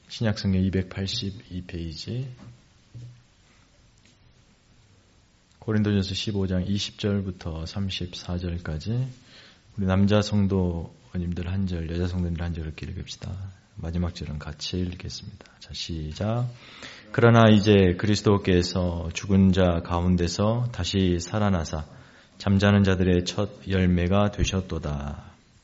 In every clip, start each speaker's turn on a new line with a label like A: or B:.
A: 신약성경 282페이지 고린도전서 15장 20절부터 34절까지 우리 남자 성도님들 한 절, 여자 성도님들 한 절을 읽읍시다. 마지막 절은 같이 읽겠습니다. 자, 시작. 그러나 이제 그리스도께서 죽은 자 가운데서 다시 살아나사 잠자는 자들의 첫 열매가 되셨도다.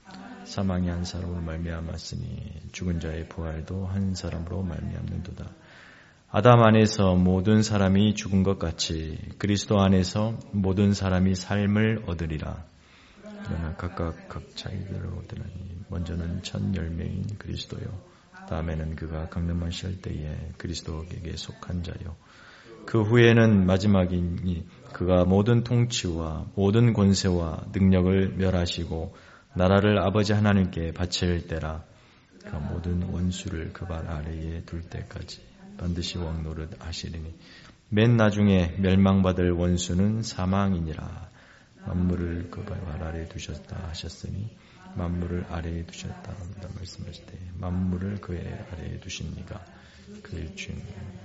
A: 사망이 한 사람으로 말미암았으니 죽은 자의 부활도 한 사람으로 말미암는도다. 아담 안에서 모든 사람이 죽은 것 같이 그리스도 안에서 모든 사람이 삶을 얻으리라. 그러나 각각 각 자기대로 얻으리니 먼저는 첫 열매인 그리스도요, 다음에는 그가 강림하실 때에 그리스도에게 속한 자요, 그 후에는 마지막이니 그가 모든 통치와 모든 권세와 능력을 멸하시고 나라를 아버지 하나님께 바칠 때라. 그 모든 원수를 그 발 아래에 둘 때까지 반드시 왕노릇 하시리니 맨 나중에 멸망받을 원수는 사망이니라. 만물을 그 발 아래에 두셨다 하셨으니 만물을 아래에 두셨다 말씀하실 때 만물을 그의 아래에 두십니까? 그의 주인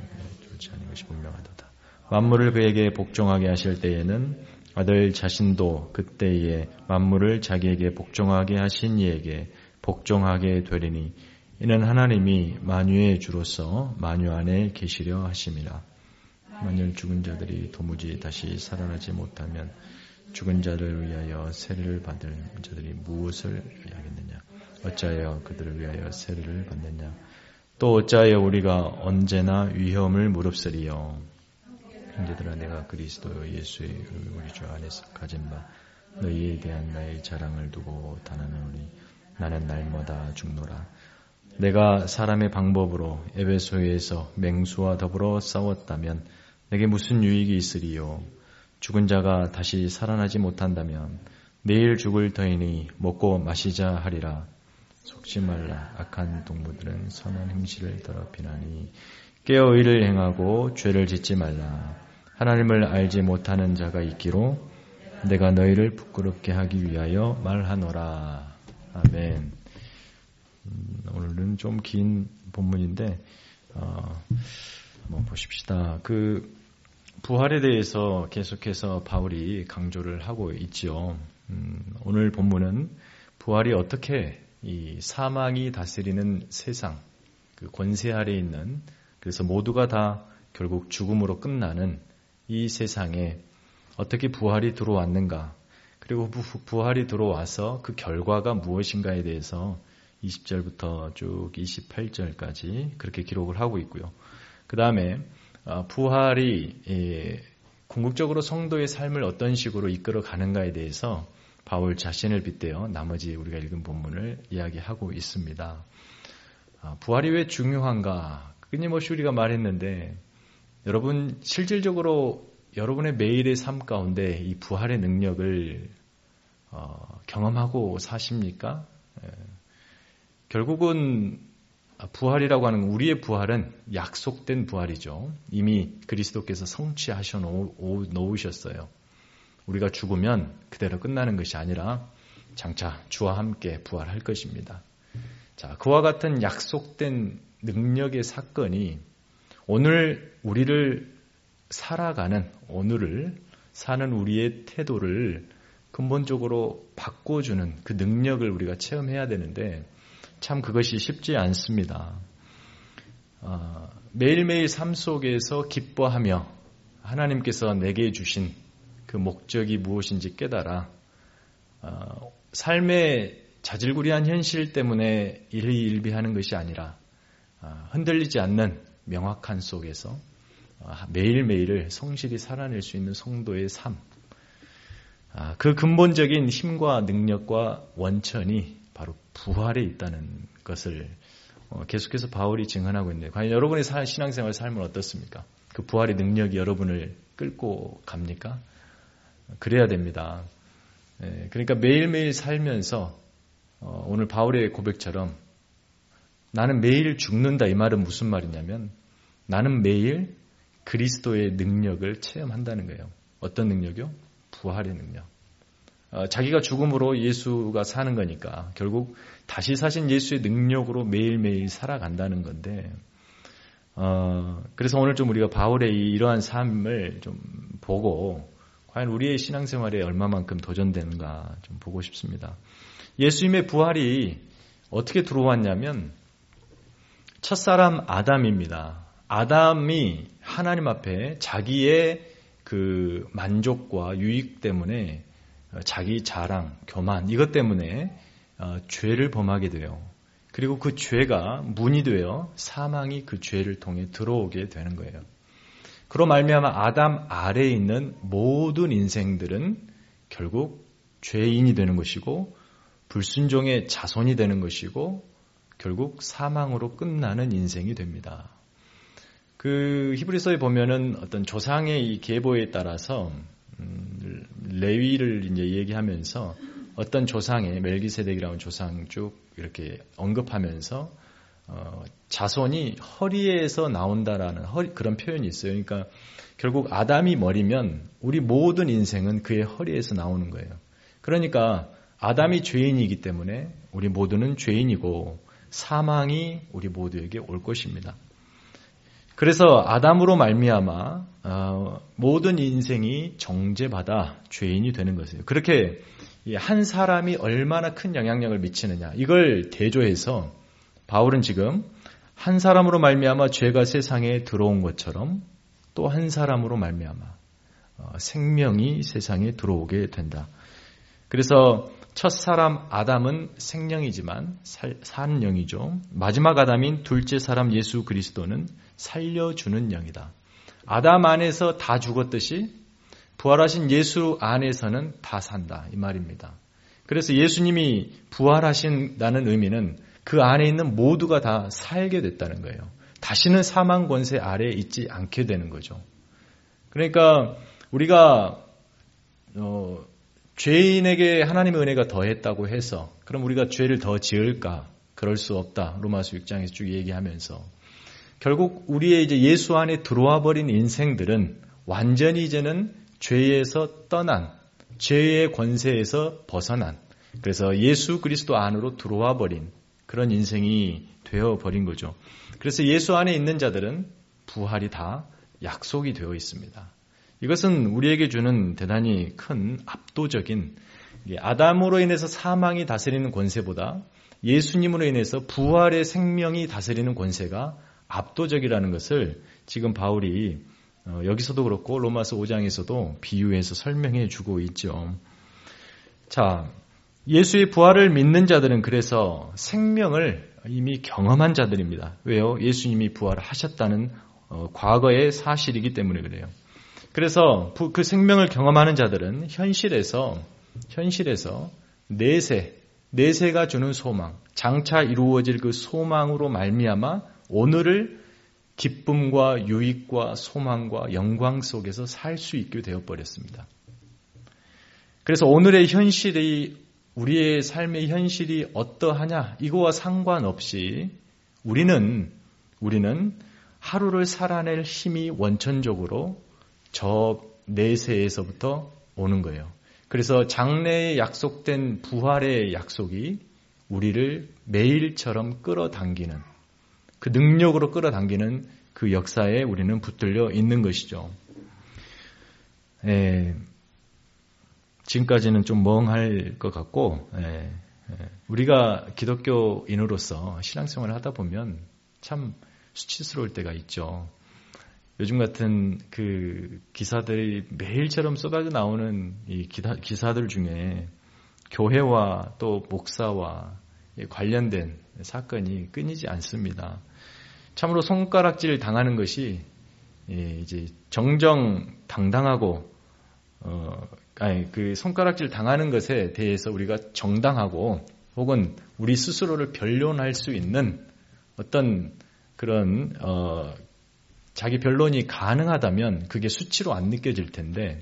A: 좋지 않은 것이 분명하도다. 만물을 그에게 복종하게 하실 때에는 아들 자신도 그때에 만물을 자기에게 복종하게 하신 이에게 복종하게 되리니 이는 하나님이 만유의 주로서 만유 안에 계시려 하심이라. 만일 죽은 자들이 도무지 다시 살아나지 못하면 죽은 자를 위하여 세례를 받을 자들이 무엇을 위하겠느냐? 어찌하여 그들을 위하여 세례를 받느냐? 또 어찌하여 우리가 언제나 위험을 무릅쓰리요? 형제들아, 내가 그리스도 예수의 우리 주 안에서 가진 바 너희에 대한 나의 자랑을 두고 단언하노니 나는 날마다 죽노라. 내가 사람의 방법으로 에베소에서 맹수와 더불어 싸웠다면 내게 무슨 유익이 있으리요? 죽은 자가 다시 살아나지 못한다면 내일 죽을 터이니 먹고 마시자 하리라. 속지 말라. 악한 동무들은 선한 행실을 더럽히나니 깨어 의를 행하고 죄를 짓지 말라. 하나님을 알지 못하는 자가 있기로 내가 너희를 부끄럽게 하기 위하여 말하노라. 아멘. 오늘은 좀 긴 본문인데 한번 보십시다. 그 부활에 대해서 계속해서 바울이 강조를 하고 있죠. 오늘 본문은 부활이 어떻게 이 사망이 다스리는 세상, 그 권세 아래 있는, 그래서 모두가 다 결국 죽음으로 끝나는 이 세상에 어떻게 부활이 들어왔는가, 그리고 부활이 들어와서 그 결과가 무엇인가에 대해서 20절부터 쭉 28절까지 그렇게 기록을 하고 있고요. 그 다음에 부활이 궁극적으로 성도의 삶을 어떤 식으로 이끌어 가는가에 대해서 바울 자신을 빗대어 나머지 우리가 읽은 본문을 이야기하고 있습니다. 부활이 왜 중요한가? 끊임없이 우리가 말했는데 여러분 실질적으로 여러분의 매일의 삶 가운데 이 부활의 능력을 경험하고 사십니까? 결국은 부활이라고 하는 우리의 부활은 약속된 부활이죠. 이미 그리스도께서 성취하셔 놓으셨어요. 우리가 죽으면 그대로 끝나는 것이 아니라 장차 주와 함께 부활할 것입니다. 자, 그와 같은 약속된 능력의 사건이 오늘 우리를 살아가는, 오늘을 사는 우리의 태도를 근본적으로 바꿔주는 그 능력을 우리가 체험해야 되는데 참 그것이 쉽지 않습니다. 매일매일 삶 속에서 기뻐하며 하나님께서 내게 주신 그 목적이 무엇인지 깨달아 삶의 자질구레한 현실 때문에 일희일비하는 것이 아니라 흔들리지 않는 명확한 속에서 매일매일을 성실히 살아낼 수 있는 성도의 삶, 그 근본적인 힘과 능력과 원천이 바로 부활에 있다는 것을 계속해서 바울이 증언하고 있는데 과연 여러분의 신앙생활 삶은 어떻습니까? 그 부활의 능력이 여러분을 끌고 갑니까? 그래야 됩니다. 그러니까 매일매일 살면서 오늘 바울의 고백처럼 나는 매일 죽는다, 이 말은 무슨 말이냐면 나는 매일 그리스도의 능력을 체험한다는 거예요. 어떤 능력이요? 부활의 능력. 자기가 죽음으로 예수가 사는 거니까 결국 다시 사신 예수의 능력으로 매일매일 살아간다는 건데 그래서 오늘 좀 우리가 바울의 이러한 삶을 좀 보고 과연 우리의 신앙생활에 얼마만큼 도전되는가 좀 보고 싶습니다. 예수님의 부활이 어떻게 들어왔냐면 첫사람 아담입니다. 아담이 하나님 앞에 자기의 그 만족과 유익 때문에 자기 자랑, 교만 이것 때문에 죄를 범하게 돼요. 그리고 그 죄가 문이 되어 사망이 그 죄를 통해 들어오게 되는 거예요. 그로 말미암아 아담 아래에 있는 모든 인생들은 결국 죄인이 되는 것이고 불순종의 자손이 되는 것이고 결국 사망으로 끝나는 인생이 됩니다. 그 히브리서에 보면은 어떤 조상의 이 계보에 따라서 레위를 이제 얘기하면서 어떤 조상의 멜기세덱이라는 조상 쭉 이렇게 언급하면서 자손이 허리에서 나온다라는 그런 표현이 있어요. 그러니까 결국 아담이 머리면 우리 모든 인생은 그의 허리에서 나오는 거예요. 그러니까 아담이 죄인이기 때문에 우리 모두는 죄인이고 사망이 우리 모두에게 올 것입니다. 그래서 아담으로 말미암아 모든 인생이 정죄받아 죄인이 되는 것이에요. 그렇게 한 사람이 얼마나 큰 영향력을 미치느냐 이걸 대조해서 바울은 지금 한 사람으로 말미암아 죄가 세상에 들어온 것처럼 또 한 사람으로 말미암아 생명이 세상에 들어오게 된다. 그래서 첫 사람 아담은 생명이지만 사는 영이죠. 마지막 아담인 둘째 사람 예수 그리스도는 살려주는 영이다. 아담 안에서 다 죽었듯이 부활하신 예수 안에서는 다 산다 이 말입니다. 그래서 예수님이 부활하신다는 의미는 그 안에 있는 모두가 다 살게 됐다는 거예요. 다시는 사망 권세 아래에 있지 않게 되는 거죠. 그러니까 우리가 죄인에게 하나님의 은혜가 더했다고 해서 그럼 우리가 죄를 더 지을까? 그럴 수 없다. 로마서 6장에서 쭉 얘기하면서 결국 우리의 이제 예수 안에 들어와 버린 인생들은 완전히 이제는 죄에서 떠난 죄의 권세에서 벗어난 그래서 예수 그리스도 안으로 들어와 버린 그런 인생이 되어 버린 거죠. 그래서 예수 안에 있는 자들은 부활이 다 약속이 되어 있습니다. 이것은 우리에게 주는 대단히 큰 압도적인 아담으로 인해서 사망이 다스리는 권세보다 예수님으로 인해서 부활의 생명이 다스리는 권세가 압도적이라는 것을 지금 바울이 여기서도 그렇고 로마서 5장에서도 비유해서 설명해 주고 있죠. 자, 예수의 부활을 믿는 자들은 그래서 생명을 이미 경험한 자들입니다. 왜요? 예수님이 부활을 하셨다는 과거의 사실이기 때문에 그래요. 그래서 그 생명을 경험하는 자들은 현실에서 내세가 주는 소망, 장차 이루어질 그 소망으로 말미암아 오늘을 기쁨과 유익과 소망과 영광 속에서 살 수 있게 되어버렸습니다. 그래서 오늘의 현실이 우리의 삶의 현실이 어떠하냐 이거와 상관없이 우리는 하루를 살아낼 힘이 원천적으로 저 내세에서부터 오는 거예요. 그래서 장래에 약속된 부활의 약속이 우리를 매일처럼 끌어당기는 그 능력으로 끌어당기는 그 역사에 우리는 붙들려 있는 것이죠. 지금까지는 좀 멍할 것 같고 우리가 기독교인으로서 신앙생활을 하다 보면 참 수치스러울 때가 있죠. 요즘 같은 그 기사들이 매일처럼 쏟아져 나오는 이 기사들 중에 교회와 또 목사와 관련된 사건이 끊이지 않습니다. 참으로 손가락질 당하는 것이 이제 정정당당하고 그 손가락질 당하는 것에 대해서 우리가 정당하고 혹은 우리 스스로를 변론할 수 있는 어떤 그런 자기 변론이 가능하다면 그게 수치로 안 느껴질 텐데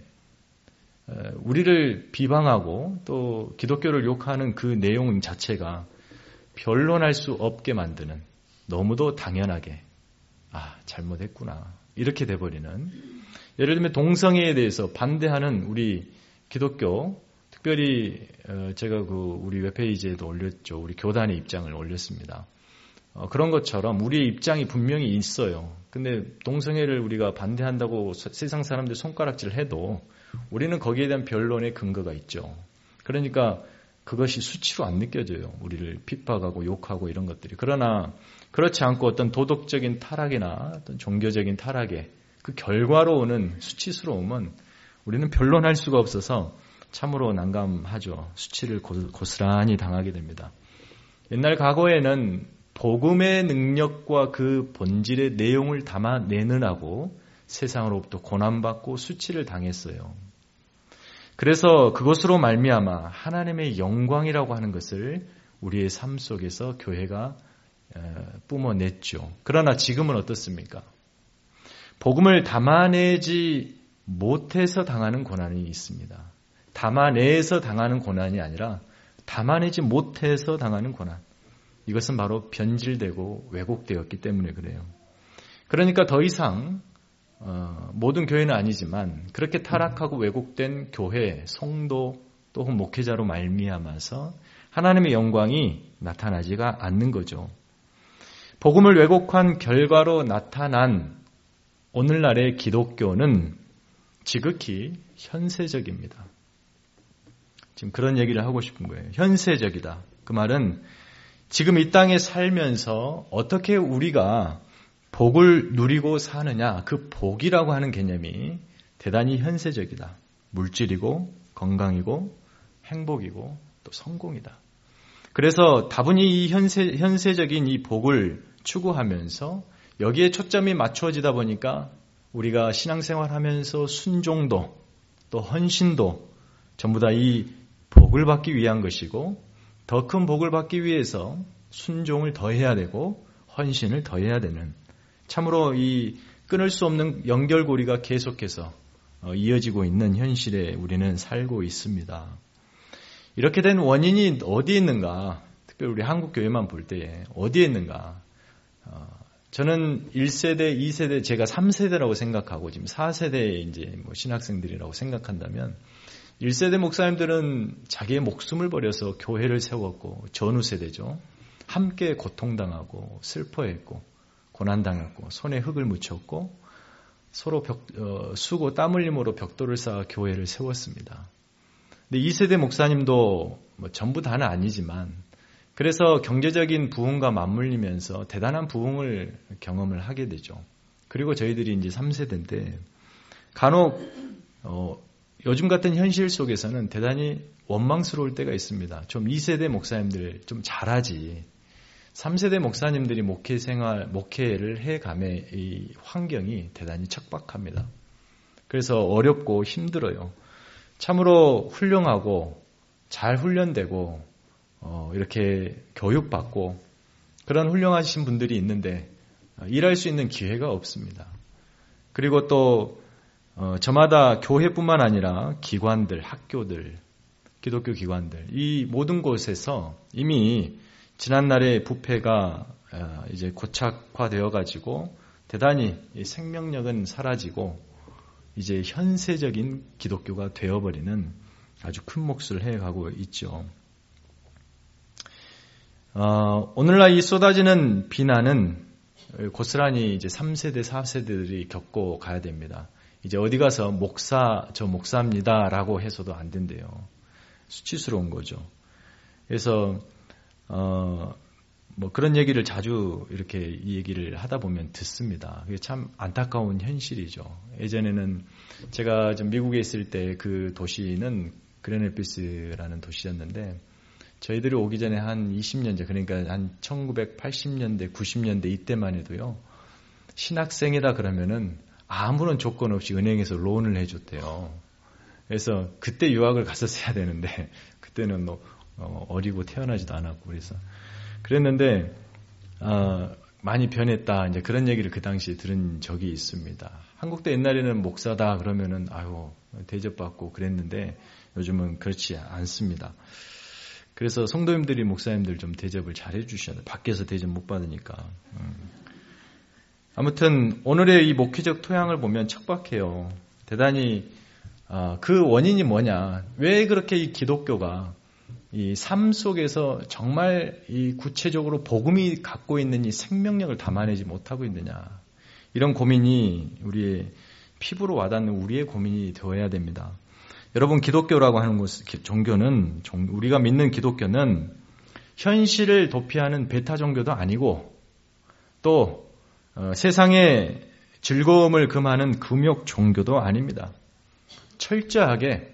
A: 우리를 비방하고 또 기독교를 욕하는 그 내용 자체가 변론할 수 없게 만드는 너무도 당연하게 잘못했구나 이렇게 돼버리는 예를 들면 동성애에 대해서 반대하는 우리 기독교 특별히 제가 우리 웹페이지에도 올렸죠. 우리 교단의 입장을 올렸습니다. 그런 것처럼 우리의 입장이 분명히 있어요. 근데 동성애를 우리가 반대한다고 세상 사람들 손가락질 해도 우리는 거기에 대한 변론의 근거가 있죠. 그러니까 그것이 수치로 안 느껴져요. 우리를 핍박하고 욕하고 이런 것들이. 그러나 그렇지 않고 어떤 도덕적인 타락이나 어떤 종교적인 타락의 그 결과로 오는 수치스러움은 우리는 변론할 수가 없어서 참으로 난감하죠. 수치를 고스란히 당하게 됩니다. 옛날 과거에는 복음의 능력과 그 본질의 내용을 담아내느라고 세상으로부터 고난받고 수치를 당했어요. 그래서 그것으로 말미암아 하나님의 영광이라고 하는 것을 우리의 삶 속에서 교회가 뿜어냈죠. 그러나 지금은 어떻습니까? 복음을 담아내지 못해서 당하는 고난이 있습니다. 담아내서 당하는 고난이 아니라 담아내지 못해서 당하는 고난. 이것은 바로 변질되고 왜곡되었기 때문에 그래요. 그러니까 더 이상 모든 교회는 아니지만 그렇게 타락하고 왜곡된 교회, 성도 또는 목회자로 말미암아서 하나님의 영광이 나타나지가 않는 거죠. 복음을 왜곡한 결과로 나타난 오늘날의 기독교는 지극히 현세적입니다. 지금 그런 얘기를 하고 싶은 거예요. 현세적이다. 그 말은 지금 이 땅에 살면서 어떻게 우리가 복을 누리고 사느냐, 그 복이라고 하는 개념이 대단히 현세적이다. 물질이고 건강이고 행복이고 또 성공이다. 그래서 다분히 이 현세적인 이 복을 추구하면서 여기에 초점이 맞춰지다 보니까 우리가 신앙생활하면서 순종도 또 헌신도 전부 다 이 복을 받기 위한 것이고 더 큰 복을 받기 위해서 순종을 더해야 되고 헌신을 더해야 되는 참으로 이 끊을 수 없는 연결고리가 계속해서 이어지고 있는 현실에 우리는 살고 있습니다. 이렇게 된 원인이 어디에 있는가? 특별히 우리 한국 교회만 볼 때에 어디에 있는가? 저는 1세대, 2세대, 제가 3세대라고 생각하고 지금 4세대의 이제 신학생들이라고 생각한다면 1세대 목사님들은 자기의 목숨을 버려서 교회를 세웠고 전후세대죠. 함께 고통당하고 슬퍼했고 고난당했고 손에 흙을 묻혔고 서로 수고 땀 흘림으로 벽돌을 쌓아 교회를 세웠습니다. 근데 2세대 목사님도 전부 다는 아니지만 그래서 경제적인 부흥과 맞물리면서 대단한 부흥을 경험을 하게 되죠. 그리고 저희들이 이제 3세대인데 간혹 요즘 같은 현실 속에서는 대단히 원망스러울 때가 있습니다. 좀 2세대 목사님들 좀 잘하지. 3세대 목사님들이 목회를 해감의 이 환경이 대단히 척박합니다. 그래서 어렵고 힘들어요. 참으로 훌륭하고 잘 훈련되고 이렇게 교육받고 그런 훌륭하신 분들이 있는데 일할 수 있는 기회가 없습니다. 그리고 또 저마다 교회뿐만 아니라 기관들, 학교들, 기독교 기관들 이 모든 곳에서 이미 지난날의 부패가 이제 고착화되어 가지고 대단히 생명력은 사라지고 이제 현세적인 기독교가 되어버리는 아주 큰 몫을 해가고 있죠. 오늘날 이 쏟아지는 비난은 고스란히 이제 3세대, 4세대들이 겪고 가야 됩니다. 이제 어디 가서 저 목사입니다라고 해서도 안 된대요. 수치스러운 거죠. 그래서 그런 얘기를 자주 이렇게 이 얘기를 하다 보면 듣습니다. 그게 참 안타까운 현실이죠. 예전에는 제가 좀 미국에 있을 때 그 도시는 그레네피스라는 도시였는데 저희들이 오기 전에 한 20년 전, 그러니까 한 1980년대, 90년대 이때만 해도요. 신학생이다 그러면은 아무런 조건 없이 은행에서 론을 해줬대요. 그래서 그때 유학을 갔었어야 되는데 그때는 어리고 태어나지도 않았고 그랬는데 많이 변했다 이제 그런 얘기를 그 당시에 들은 적이 있습니다. 한국도 옛날에는 목사다 그러면은 대접받고 그랬는데 요즘은 그렇지 않습니다. 그래서 성도님들이 목사님들 좀 대접을 잘 해주셔야 돼요. 밖에서 대접 못 받으니까. 아무튼 오늘의 이 목회적 토양을 보면 척박해요. 대단히 그 원인이 뭐냐? 왜 그렇게 이 기독교가 이 삶 속에서 정말 이 구체적으로 복음이 갖고 있는 이 생명력을 담아내지 못하고 있느냐. 이런 고민이 우리의 피부로 와닿는 우리의 고민이 되어야 됩니다. 여러분, 기독교라고 하는 종교는, 우리가 믿는 기독교는 현실을 도피하는 베타 종교도 아니고 또 세상의 즐거움을 금하는 금욕 종교도 아닙니다. 철저하게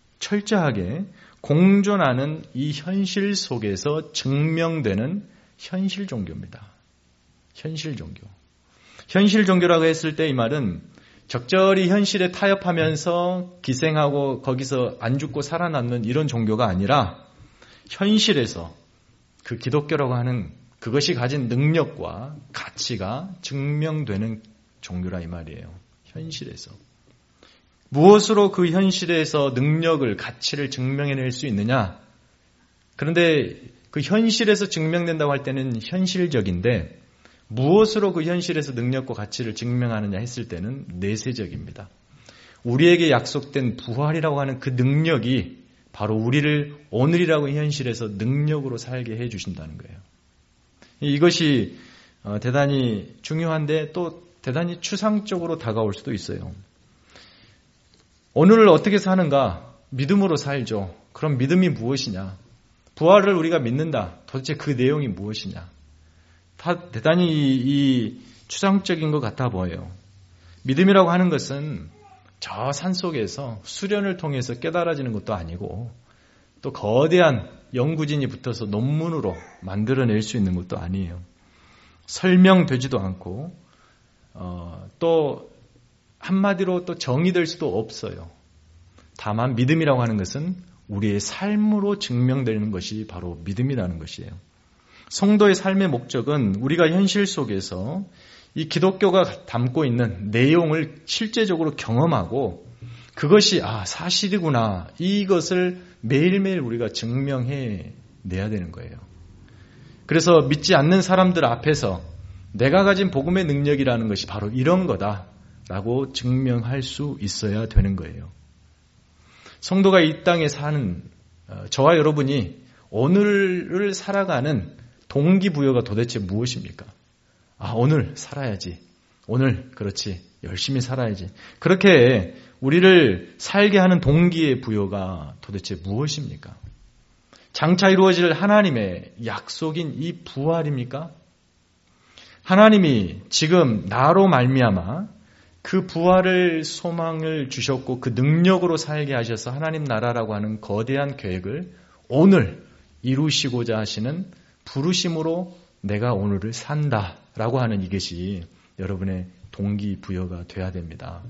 A: 공존하는 이 현실 속에서 증명되는 현실 종교입니다. 현실 종교. 현실 종교라고 했을 때 이 말은 적절히 현실에 타협하면서 기생하고 거기서 안 죽고 살아남는 이런 종교가 아니라 현실에서 그 기독교라고 하는 그것이 가진 능력과 가치가 증명되는 종교라 이 말이에요. 현실에서. 무엇으로 그 현실에서 능력을, 가치를 증명해낼 수 있느냐? 그런데 그 현실에서 증명된다고 할 때는 현실적인데 무엇으로 그 현실에서 능력과 가치를 증명하느냐 했을 때는 내세적입니다. 우리에게 약속된 부활이라고 하는 그 능력이 바로 우리를 오늘이라고 현실에서 능력으로 살게 해주신다는 거예요. 이것이 대단히 중요한데 또 대단히 추상적으로 다가올 수도 있어요. 오늘을 어떻게 사는가? 믿음으로 살죠. 그럼 믿음이 무엇이냐? 부활을 우리가 믿는다. 도대체 그 내용이 무엇이냐? 다 대단히 이 추상적인 것 같아 보여요. 믿음이라고 하는 것은 저 산속에서 수련을 통해서 깨달아지는 것도 아니고 또 거대한 연구진이 붙어서 논문으로 만들어낼 수 있는 것도 아니에요. 설명되지도 않고 또 한마디로 또 정의될 수도 없어요. 다만 믿음이라고 하는 것은 우리의 삶으로 증명되는 것이 바로 믿음이라는 것이에요. 성도의 삶의 목적은 우리가 현실 속에서 이 기독교가 담고 있는 내용을 실제적으로 경험하고 그것이 사실이구나 이것을 매일매일 우리가 증명해 내야 되는 거예요. 그래서 믿지 않는 사람들 앞에서 내가 가진 복음의 능력이라는 것이 바로 이런 거다라고 증명할 수 있어야 되는 거예요. 성도가 이 땅에 사는 저와 여러분이 오늘을 살아가는 동기부여가 도대체 무엇입니까? 오늘 살아야지. 오늘 그렇지. 열심히 살아야지. 그렇게 우리를 살게 하는 동기의 부여가 도대체 무엇입니까? 장차 이루어질 하나님의 약속인 이 부활입니까? 하나님이 지금 나로 말미암아 그 부활을 소망을 주셨고 그 능력으로 살게 하셔서 하나님 나라라고 하는 거대한 계획을 오늘 이루시고자 하시는 부르심으로 내가 오늘을 산다라고 하는 이것이 여러분의 동기부여가 돼야 됩니다.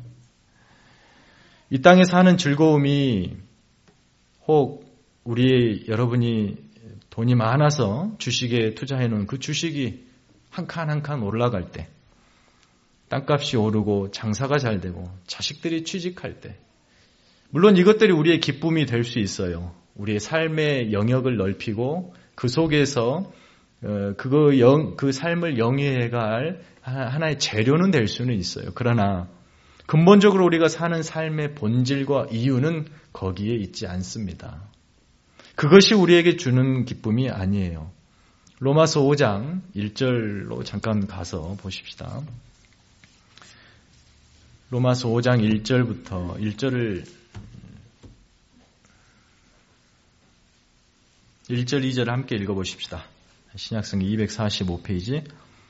A: 이 땅에 사는 즐거움이 혹 여러분이 돈이 많아서 주식에 투자해 놓은 그 주식이 한 칸 한 칸 올라갈 때 땅값이 오르고 장사가 잘 되고 자식들이 취직할 때 물론 이것들이 우리의 기쁨이 될 수 있어요. 우리의 삶의 영역을 넓히고 그 속에서 그 삶을 영위해갈 하나의 재료는 될 수는 있어요. 그러나 근본적으로 우리가 사는 삶의 본질과 이유는 거기에 있지 않습니다. 그것이 우리에게 주는 기쁨이 아니에요. 로마서 5장 1절로 잠깐 가서 보십시다. 로마서 5장 1절부터 1절 2절 함께 읽어보십시다. 신약성경 245페이지.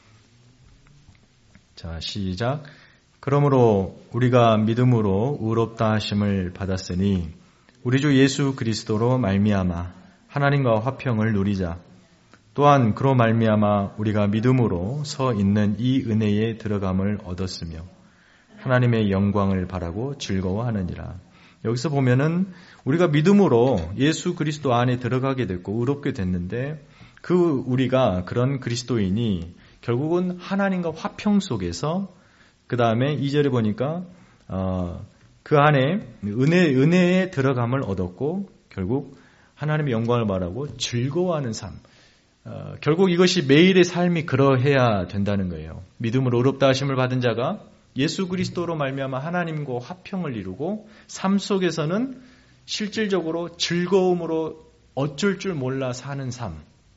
A: 자, 시작. 그러므로 우리가 믿음으로 의롭다 하심을 받았으니 우리 주 예수 그리스도로 말미암아 하나님과 화평을 누리자. 또한 그로 말미암아 우리가 믿음으로 서 있는 이 은혜에 들어감을 얻었으며 하나님의 영광을 바라고 즐거워하느니라. 여기서 보면은 우리가 믿음으로 예수 그리스도 안에 들어가게 됐고 의롭게 됐는데 우리가 그런 그리스도인이 결국은 하나님과 화평 속에서 그 다음에 2절에 보니까 그 안에 은혜에 들어감을 얻었고 결국 하나님의 영광을 바라고 즐거워하는 삶. 결국 이것이 매일의 삶이 그러해야 된다는 거예요. 믿음으로 의롭다 하심을 받은 자가 예수 그리스도로 말미암아 하나님과 화평을 이루고 삶 속에서는 실질적으로 즐거움으로 어쩔 줄 몰라 사는 삶,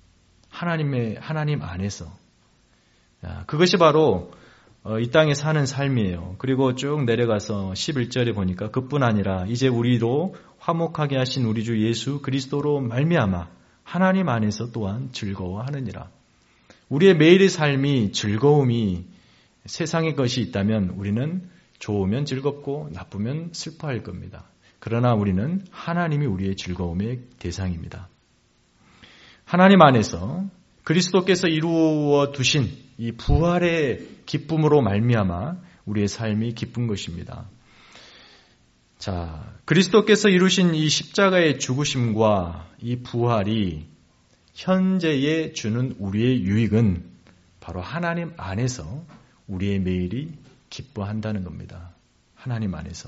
A: 하나님 안에서. 그것이 바로 이 땅에 사는 삶이에요. 그리고 쭉 내려가서 11절에 보니까 그뿐 아니라 이제 우리로 화목하게 하신 우리 주 예수 그리스도로 말미암아 하나님 안에서 또한 즐거워하느니라. 우리의 매일의 삶이 즐거움이 세상의 것이 있다면 우리는 좋으면 즐겁고 나쁘면 슬퍼할 겁니다. 그러나 우리는 하나님이 우리의 즐거움의 대상입니다. 하나님 안에서 그리스도께서 이루어 두신 이 부활의 기쁨으로 말미암아 우리의 삶이 기쁜 것입니다. 자, 그리스도께서 이루신 이 십자가의 죽으심과 이 부활이 현재에 주는 우리의 유익은 바로 하나님 안에서 우리의 매일이 기뻐한다는 겁니다. 하나님 안에서.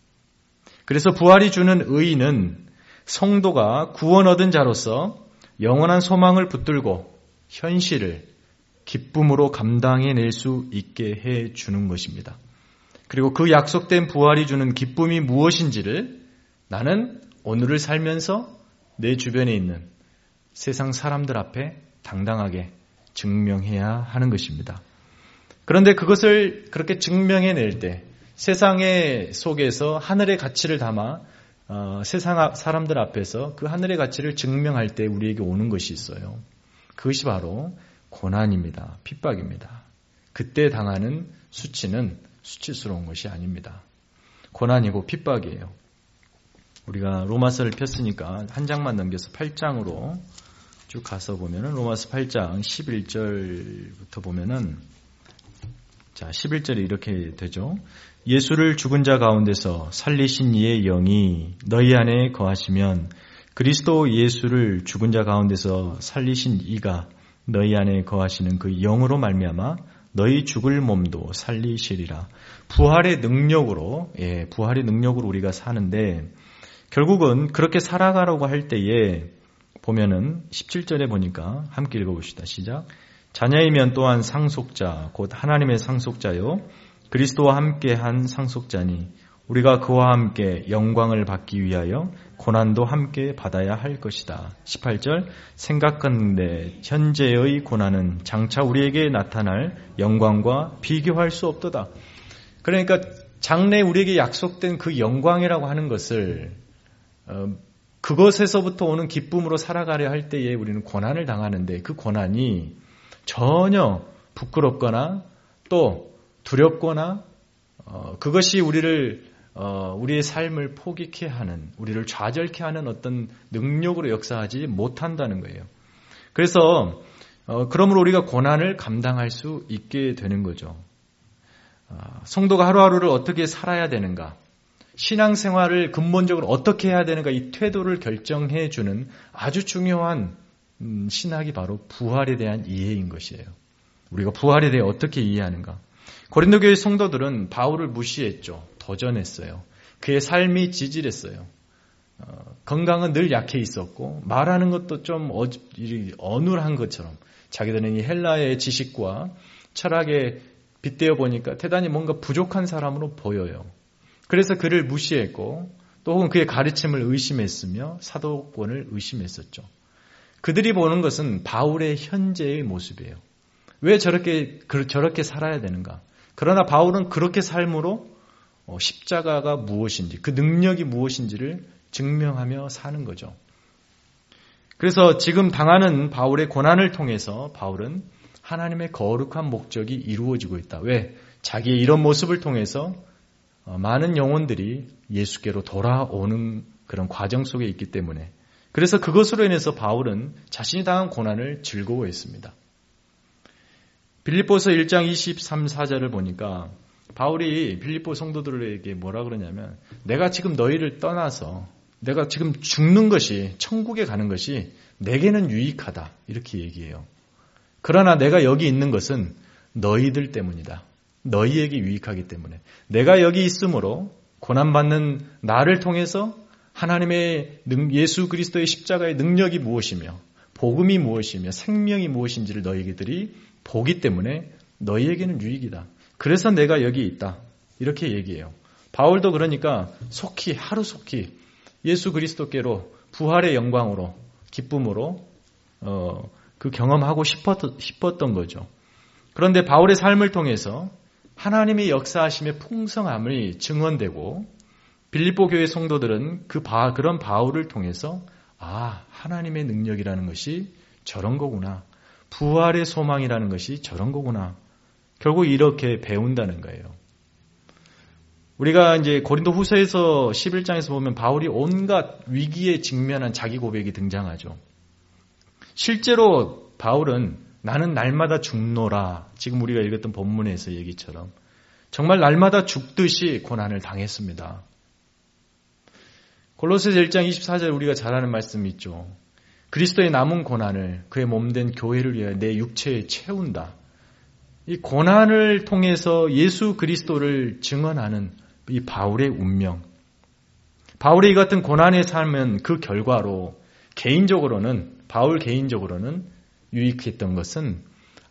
A: 그래서 부활이 주는 의의는 성도가 구원 얻은 자로서 영원한 소망을 붙들고 현실을 기쁨으로 감당해낼 수 있게 해주는 것입니다. 그리고 그 약속된 부활이 주는 기쁨이 무엇인지를 나는 오늘을 살면서 내 주변에 있는 세상 사람들 앞에 당당하게 증명해야 하는 것입니다. 그런데 그것을 그렇게 증명해낼 때 세상의 속에서 하늘의 가치를 담아 세상 사람들 앞에서 그 하늘의 가치를 증명할 때 우리에게 오는 것이 있어요. 그것이 바로 고난입니다. 핍박입니다. 그때 당하는 수치는 수치스러운 것이 아닙니다. 고난이고 핍박이에요. 우리가 로마서를 폈으니까 한 장만 넘겨서 8장으로 쭉 가서 보면은 로마서 8장 11절부터 보면은 자, 11절에 이렇게 되죠. 예수를 죽은 자 가운데서 살리신 이의 영이 너희 안에 거하시면 그리스도 예수를 죽은 자 가운데서 살리신 이가 너희 안에 거하시는 그 영으로 말미암아 너희 죽을 몸도 살리시리라. 부활의 능력으로 우리가 사는데 결국은 그렇게 살아가라고 할 때에 보면은 17절에 보니까 함께 읽어봅시다. 시작. 자녀이면 또한 상속자 곧 하나님의 상속자요 그리스도와 함께한 상속자니 우리가 그와 함께 영광을 받기 위하여 고난도 함께 받아야 할 것이다. 18절 생각하는데 현재의 고난은 장차 우리에게 나타날 영광과 비교할 수 없도다. 그러니까 장래 우리에게 약속된 그 영광이라고 하는 것을 그것에서부터 오는 기쁨으로 살아가려 할 때에 우리는 고난을 당하는데 그 고난이 전혀 부끄럽거나 또 두렵거나 그것이 우리의 삶을 포기케 하는, 우리를 좌절케 하는 어떤 능력으로 역사하지 못한다는 거예요. 그래서 그러므로 우리가 고난을 감당할 수 있게 되는 거죠. 성도가 하루하루를 어떻게 살아야 되는가, 신앙생활을 근본적으로 어떻게 해야 되는가, 이 태도를 결정해 주는 아주 중요한 신학이 바로 부활에 대한 이해인 것이에요. 우리가 부활에 대해 어떻게 이해하는가. 고린도 교회 성도들은 바울을 무시했죠. 도전했어요. 그의 삶이 지질했어요. 건강은 늘 약해 있었고 말하는 것도 좀 어눌한 것처럼 자기들은 이 헬라의 지식과 철학에 빗대어 보니까 대단히 뭔가 부족한 사람으로 보여요. 그래서 그를 무시했고 또 혹은 그의 가르침을 의심했으며 사도권을 의심했었죠. 그들이 보는 것은 바울의 현재의 모습이에요. 왜 저렇게 살아야 되는가? 그러나 바울은 그렇게 삶으로 십자가가 무엇인지, 그 능력이 무엇인지를 증명하며 사는 거죠. 그래서 지금 당하는 바울의 고난을 통해서 바울은 하나님의 거룩한 목적이 이루어지고 있다. 왜? 자기의 이런 모습을 통해서 많은 영혼들이 예수께로 돌아오는 그런 과정 속에 있기 때문에, 그래서 그것으로 인해서 바울은 자신이 당한 고난을 즐거워했습니다. 빌립보서 1장 23, 4절을 보니까 바울이 빌립보 성도들에게 뭐라 그러냐면 내가 지금 너희를 떠나서 내가 지금 죽는 것이, 천국에 가는 것이 내게는 유익하다 이렇게 얘기해요. 그러나 내가 여기 있는 것은 너희들 때문이다. 너희에게 유익하기 때문에 내가 여기 있으므로 고난받는 나를 통해서 하나님의 예수 그리스도의 십자가의 능력이 무엇이며 복음이 무엇이며 생명이 무엇인지를 너희들이 보기 때문에 너희에게는 유익이다. 그래서 내가 여기 있다. 이렇게 얘기해요. 바울도 그러니까 하루속히 예수 그리스도께로 부활의 영광으로 기쁨으로 그 경험하고 싶었던 거죠. 그런데 바울의 삶을 통해서 하나님의 역사하심의 풍성함이 증언되고 빌립보 교회 성도들은 그런 바울을 통해서 하나님의 능력이라는 것이 저런 거구나. 부활의 소망이라는 것이 저런 거구나. 결국 이렇게 배운다는 거예요. 우리가 이제 고린도 후서에서 11장에서 보면 바울이 온갖 위기에 직면한 자기 고백이 등장하죠. 실제로 바울은 나는 날마다 죽노라. 지금 우리가 읽었던 본문에서 얘기처럼 정말 날마다 죽듯이 고난을 당했습니다. 골로새서 1장 24절 우리가 잘 아는 말씀이 있죠. 그리스도의 남은 고난을 그의 몸된 교회를 위하여 내 육체에 채운다. 이 고난을 통해서 예수 그리스도를 증언하는 이 바울의 운명. 바울의 이 같은 고난의 삶은 그 결과로 바울 개인적으로는 유익했던 것은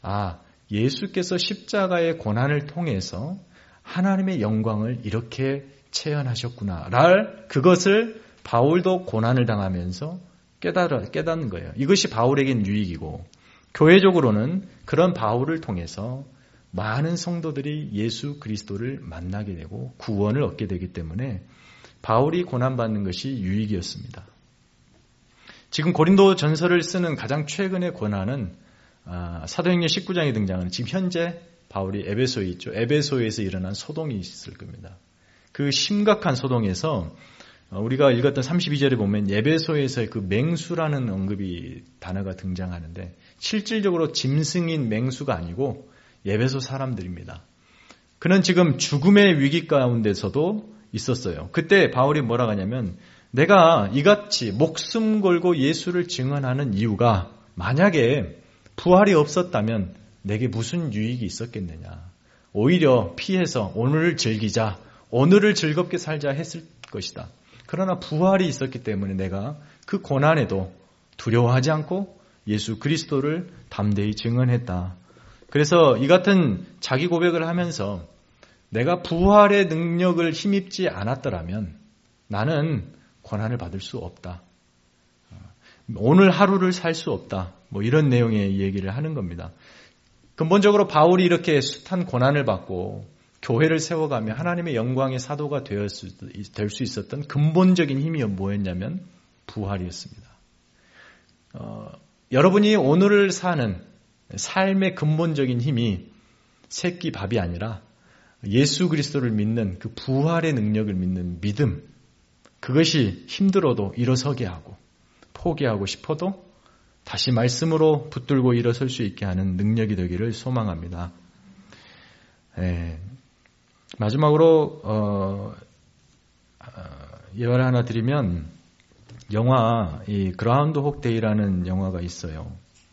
A: 예수께서 십자가의 고난을 통해서 하나님의 영광을 이렇게 체현하셨구나. 그것을 바울도 고난을 당하면서 깨닫는 거예요. 이것이 바울에겐 유익이고 교회적으로는 그런 바울을 통해서 많은 성도들이 예수 그리스도를 만나게 되고 구원을 얻게 되기 때문에 바울이 고난받는 것이 유익이었습니다. 지금 고린도 전서를 쓰는 가장 최근의 고난은 사도행전 19장에 등장하는 지금 현재 바울이 에베소에 있죠. 에베소에서 일어난 소동이 있을 겁니다. 그 심각한 소동에서 우리가 읽었던 32절에 보면 에베소에서의 그 맹수라는 단어가 등장하는데 실질적으로 짐승인 맹수가 아니고 에베소 사람들입니다. 그는 지금 죽음의 위기 가운데서도 있었어요. 그때 바울이 뭐라고 하냐면 내가 이같이 목숨 걸고 예수를 증언하는 이유가 만약에 부활이 없었다면 내게 무슨 유익이 있었겠느냐. 오히려 피해서 오늘을 즐기자, 오늘을 즐겁게 살자 했을 것이다. 그러나 부활이 있었기 때문에 내가 그 고난에도 두려워하지 않고 예수 그리스도를 담대히 증언했다. 그래서 이 같은 자기 고백을 하면서 내가 부활의 능력을 힘입지 않았더라면 나는 고난을 받을 수 없다. 오늘 하루를 살 수 없다. 이런 내용의 얘기를 하는 겁니다. 근본적으로 바울이 이렇게 숱한 고난을 받고 교회를 세워가며 하나님의 영광의 사도가 될 수 있었던 근본적인 힘이 뭐였냐면 부활이었습니다. 여러분이 오늘을 사는 삶의 근본적인 힘이 새끼 밥이 아니라 예수 그리스도를 믿는 그 부활의 능력을 믿는 믿음, 그것이 힘들어도 일어서게 하고 포기하고 싶어도 다시 말씀으로 붙들고 일어설 수 있게 하는 능력이 되기를 소망합니다. 마지막으로 예화를 하나 드리면 영화 이 그라운드혹 데이라는 영화가 있어요.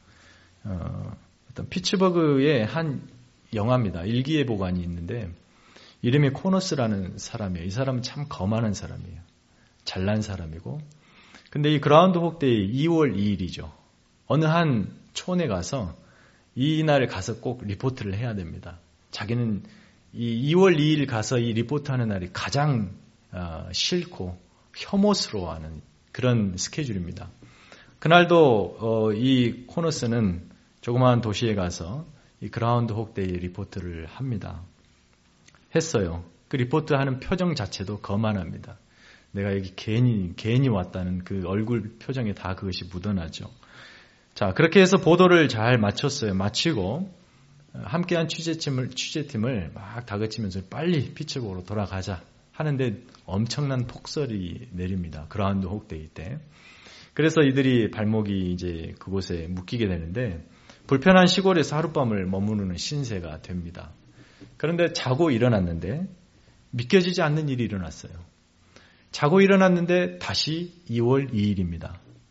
A: 어떤 피츠버그의 한 영화입니다. 일기예보관이 있는데 이름이 코너스라는 사람이에요. 이 사람은 참 거만한 사람이에요. 잘난 사람이고. 근데 이 그라운드혹 데이 2월 2일이죠. 어느 한 촌에 가서 이날에 가서 꼭 리포트를 해야 됩니다. 자기는 이 2월 2일 가서 이 리포트하는 날이 가장 싫고 혐오스러워하는 그런 스케줄입니다. 그날도 이 코너스는 조그마한 도시에 가서 이 그라운드혹 데이 리포트를 합니다. 했어요. 그 리포트하는 표정 자체도 거만합니다. 내가 여기 괜히 왔다는 그 얼굴 표정에 다 그것이 묻어나죠. 자, 그렇게 해서 보도를 잘 마쳤어요. 마치고 함께한 취재팀을 막 다그치면서 빨리 피츠버그로 돌아가자 하는데 엄청난 폭설이 내립니다. 그라운드혹 데이 때. 그래서 이들이 발목이 이제 그곳에 묶이게 되는데 불편한 시골에서 하룻밤을 머무르는 신세가 됩니다. 그런데 자고 일어났는데 믿겨지지 않는 일이 일어났어요. 자고 일어났는데 다시 2월 2일입니다.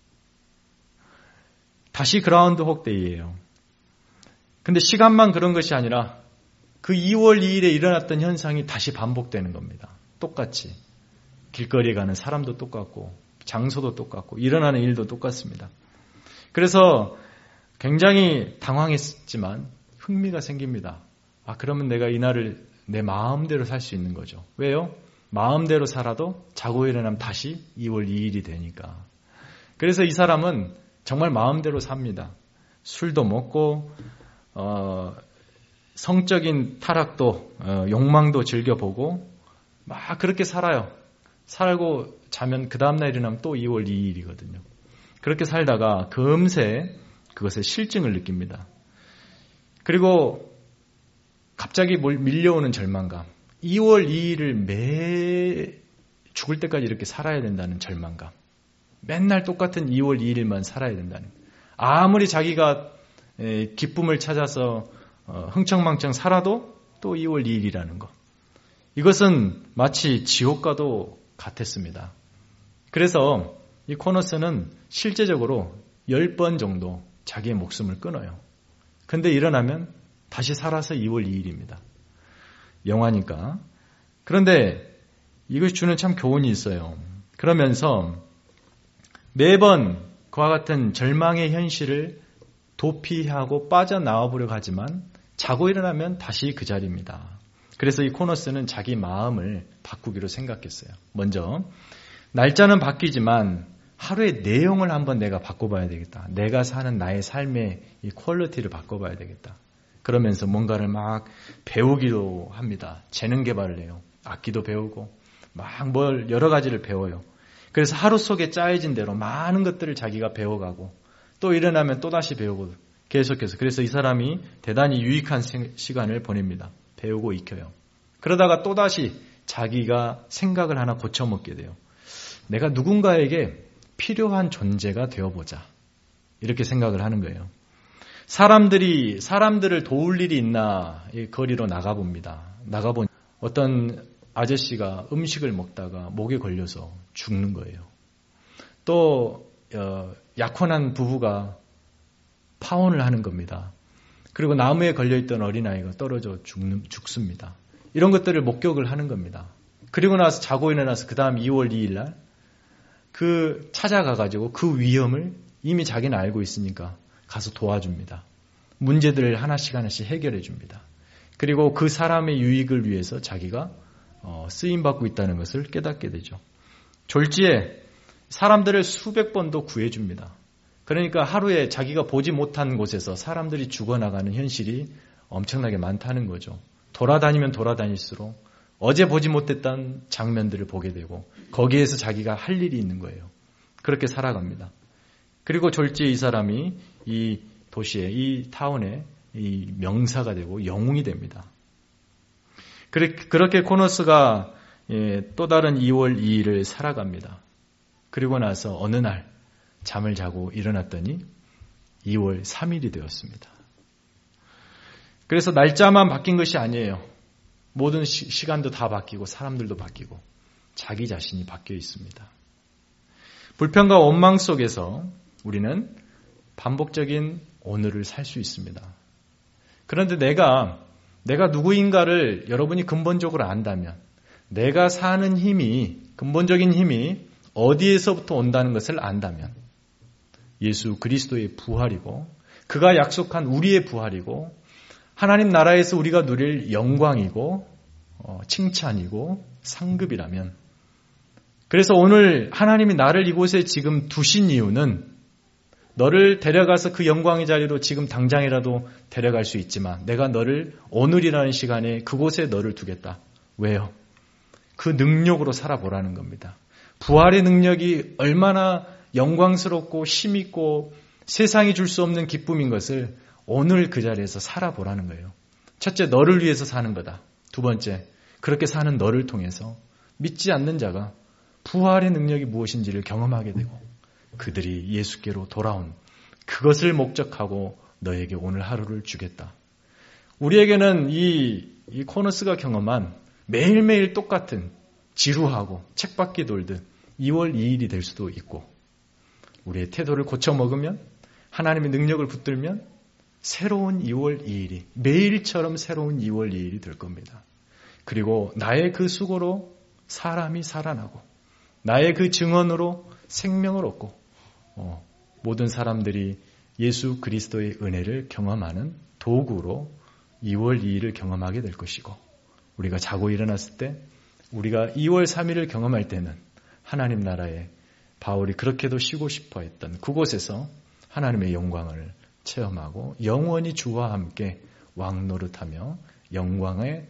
A: 다시 그라운드혹 데이예요. 근데 시간만 그런 것이 아니라 그 2월 2일에 일어났던 현상이 다시 반복되는 겁니다. 똑같이. 길거리에 가는 사람도 똑같고 장소도 똑같고 일어나는 일도 똑같습니다. 그래서 굉장히 당황했지만 흥미가 생깁니다. 그러면 내가 이날을 내 마음대로 살 수 있는 거죠. 왜요? 마음대로 살아도 자고 일어나면 다시 2월 2일이 되니까. 그래서 이 사람은 정말 마음대로 삽니다. 술도 먹고 성적인 타락도 욕망도 즐겨보고 막 그렇게 살아요. 살고 자면 그 다음날 일어나면 또 2월 2일이거든요. 그렇게 살다가 금세 그것에 실증을 느낍니다. 그리고 갑자기 밀려오는 절망감. 2월 2일을 매 죽을 때까지 이렇게 살아야 된다는 절망감. 맨날 똑같은 2월 2일만 살아야 된다는. 아무리 자기가 기쁨을 찾아서 흥청망청 살아도 또 2월 2일이라는 것. 이것은 마치 지옥과도 같았습니다. 그래서 이 코너스는 실제적으로 10번 정도 자기의 목숨을 끊어요. 근데 일어나면 다시 살아서 2월 2일입니다. 영화니까. 그런데 이것이 주는 참 교훈이 있어요. 그러면서 매번 그와 같은 절망의 현실을 도피하고 빠져나와 보려고 하지만 자고 일어나면 다시 그 자리입니다. 그래서 이 코너스는 자기 마음을 바꾸기로 생각했어요. 먼저 날짜는 바뀌지만 하루의 내용을 한번 내가 바꿔봐야 되겠다. 내가 사는 나의 삶의 이 퀄리티를 바꿔봐야 되겠다. 그러면서 뭔가를 막 배우기도 합니다. 재능 개발을 해요. 악기도 배우고 막 뭘 여러 가지를 배워요. 그래서 하루 속에 짜여진 대로 많은 것들을 자기가 배워가고 또 일어나면 또다시 배우고 계속해서. 그래서 이 사람이 대단히 유익한 시간을 보냅니다. 배우고 익혀요. 그러다가 또다시 자기가 생각을 하나 고쳐먹게 돼요. 내가 누군가에게 필요한 존재가 되어보자. 이렇게 생각을 하는 거예요. 사람들을 도울 일이 있나 거리로 나가봅니다. 나가보니 어떤 아저씨가 음식을 먹다가 목에 걸려서 죽는 거예요. 또 약혼한 부부가 파혼을 하는 겁니다. 그리고 나무에 걸려있던 어린아이가 떨어져 죽습니다. 이런 것들을 목격을 하는 겁니다. 그리고 나서 자고 일어나서 그 다음 2월 2일 날 찾아가가지고 그 위험을 이미 자기는 알고 있으니까 가서 도와줍니다. 문제들을 하나씩 해결해 줍니다. 그리고 그 사람의 유익을 위해서 자기가 쓰임받고 있다는 것을 깨닫게 되죠. 졸지에 사람들을 수백 번도 구해줍니다. 그러니까 하루에 자기가 보지 못한 곳에서 사람들이 죽어나가는 현실이 엄청나게 많다는 거죠. 돌아다니면 돌아다닐수록 어제 보지 못했던 장면들을 보게 되고 거기에서 자기가 할 일이 있는 거예요. 그렇게 살아갑니다. 그리고 졸지에 이 사람이 이 도시에, 이 타운에 이 명사가 되고 영웅이 됩니다. 그렇게 코너스가 또 다른 2월 2일을 살아갑니다. 그리고 나서 어느 날 잠을 자고 일어났더니 2월 3일이 되었습니다. 그래서 날짜만 바뀐 것이 아니에요. 모든 시간도 다 바뀌고 사람들도 바뀌고 자기 자신이 바뀌어 있습니다. 불평과 원망 속에서 우리는 반복적인 오늘을 살 수 있습니다. 그런데 내가 누구인가를 여러분이 근본적으로 안다면, 내가 사는 힘이, 근본적인 힘이 어디에서부터 온다는 것을 안다면, 예수 그리스도의 부활이고 그가 약속한 우리의 부활이고 하나님 나라에서 우리가 누릴 영광이고 칭찬이고 상급이라면, 그래서 오늘 하나님이 나를 이곳에 지금 두신 이유는 너를 데려가서 그 영광의 자리로 지금 당장이라도 데려갈 수 있지만 내가 너를 오늘이라는 시간에 그곳에 너를 두겠다. 왜요? 그 능력으로 살아보라는 겁니다. 부활의 능력이 얼마나 영광스럽고 힘있고 세상이 줄 수 없는 기쁨인 것을 오늘 그 자리에서 살아보라는 거예요. 첫째, 너를 위해서 사는 거다. 두 번째, 그렇게 사는 너를 통해서 믿지 않는 자가 부활의 능력이 무엇인지를 경험하게 되고 그들이 예수께로 돌아온 그것을 목적하고 너에게 오늘 하루를 주겠다. 우리에게는 이 코너스가 경험한 매일매일 똑같은 지루하고 책밖에 돌듯 2월 2일이 될 수도 있고, 우리의 태도를 고쳐먹으면, 하나님의 능력을 붙들면 새로운 2월 2일이, 매일처럼 새로운 2월 2일이 될 겁니다. 그리고 나의 그 수고로 사람이 살아나고 나의 그 증언으로 생명을 얻고 모든 사람들이 예수 그리스도의 은혜를 경험하는 도구로 2월 2일을 경험하게 될 것이고, 우리가 자고 일어났을 때 우리가 2월 3일을 경험할 때는 하나님 나라에 바울이 그렇게도 쉬고 싶어 했던 그곳에서 하나님의 영광을 체험하고 영원히 주와 함께 왕노릇하며 영광의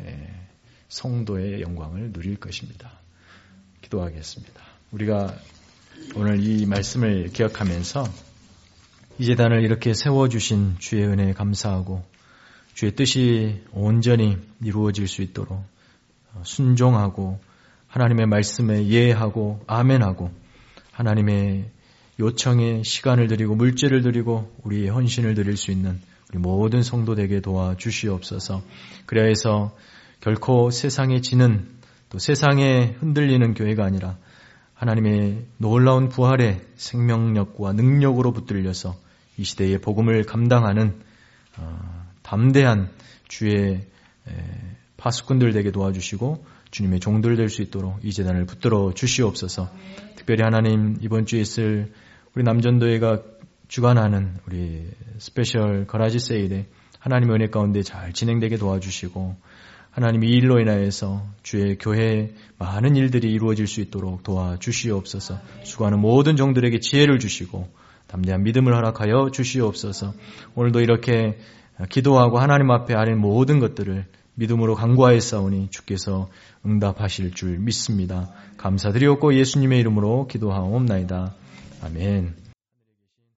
A: 성도의 영광을 누릴 것입니다. 기도하겠습니다. 우리가 오늘 이 말씀을 기억하면서 이 제단을 이렇게 세워주신 주의 은혜에 감사하고 주의 뜻이 온전히 이루어질 수 있도록 순종하고 하나님의 말씀에 예하고 아멘하고 하나님의 요청에 시간을 드리고 물질을 드리고 우리의 헌신을 드릴 수 있는 우리 모든 성도되게 도와주시옵소서. 그래야 해서 결코 세상에 지는 또 세상에 흔들리는 교회가 아니라 하나님의 놀라운 부활의 생명력과 능력으로 붙들려서 이 시대의 복음을 감당하는 담대한 주의 파수꾼들 되게 도와주시고 주님의 종들 될 수 있도록 이 제단을 붙들어 주시옵소서. 특별히 하나님 이번 주에 있을 우리 남전도회가 주관하는 우리 스페셜 거라지 세일에 하나님의 은혜 가운데 잘 진행되게 도와주시고 하나님 이 일로 인하여서 주의 교회에 많은 일들이 이루어질 수 있도록 도와주시옵소서. 수고하는 모든 종들에게 지혜를 주시고 담대한 믿음을 허락하여 주시옵소서. 오늘도 이렇게 기도하고 하나님 앞에 아린 모든 것들을 믿음으로 간구하였사오니 주께서 응답하실 줄 믿습니다. 감사드리옵고 예수님의 이름으로 기도하옵나이다. 아멘.